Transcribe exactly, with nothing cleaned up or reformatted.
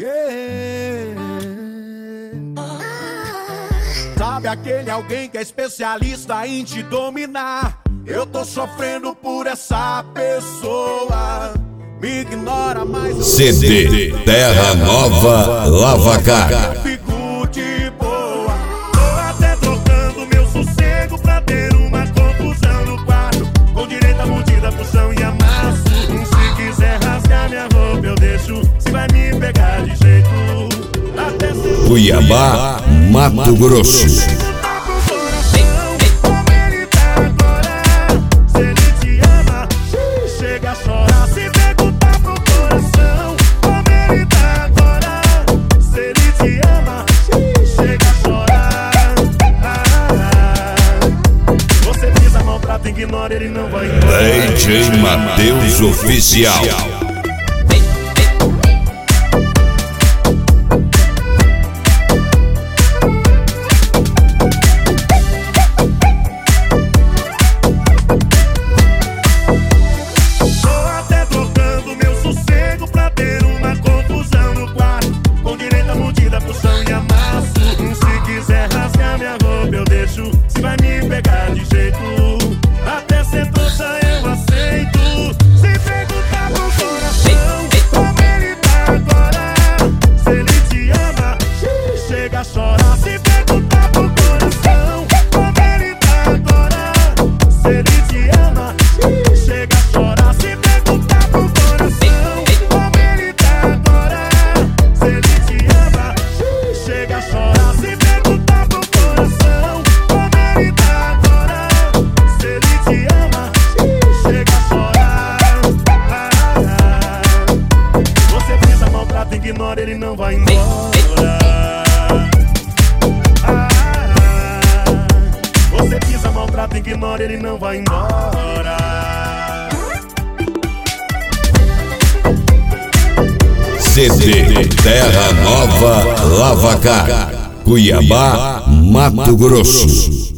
Yeah. Sabe aquele alguém que é especialista em te dominar? Eu tô sofrendo por essa pessoa. Me ignora, mas eu C D Terra Nova Lavacar. fico de boa. Tô até trocando meu sossego pra ter uma confusão no quarto, com direito a mordida, puxão e amasso. Se quiser rasgar minha roupa eu deixo, se vai me pegar de jeito até ser Cuiabá, Mato Grosso. Ignora, ele não vai D J Matheus Oficial. Tô até trocando meu sossego pra ter uma confusão no quarto, com direito a mordida, puxão e amasso. Se quiser rasgar minha roupa eu deixo, se vai me pegar de jeito até ser trouxa eu aceito. Se perguntar pro coração como ele tá agora, se ele te ama, chega a chorar. Se perguntar pro coração como ele tá agora, se ele te ama, chega a chorar. Se perguntar pro coração como ele tá agora, se ele te ama, chega a chorar. Se perguntar pro coração como ele tá agora, se ele te ama, chega a chorar. Você pisa, maltrata, ignora, ele não vai embora. Você pisa, maltrata, ignora, ele não vai embora. C D Terra Nova Lavacar. Cuiabá, Mato Grosso.